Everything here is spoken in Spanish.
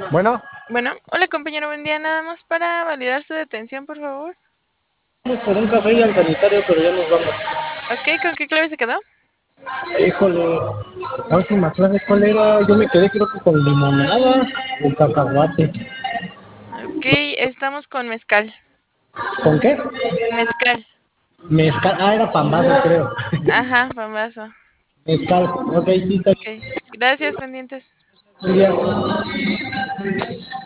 Bueno, Bueno, hola compañero, buen día. Nada más para validar su detención, por favor. vamos por un café y al sanitario, pero ya nos vamos. Ok, ¿con qué clave se quedó? Híjole, la última clase, ¿cuál era? Yo me quedé creo que con limonada o cacahuate. Ok, estamos con mezcal. ¿Con qué? Mezcal. Mezcal. Ah, era pambazo, creo. Ajá, pambazo. Mezcal. Ok, sí, está Ok, gracias, pendientes. bien.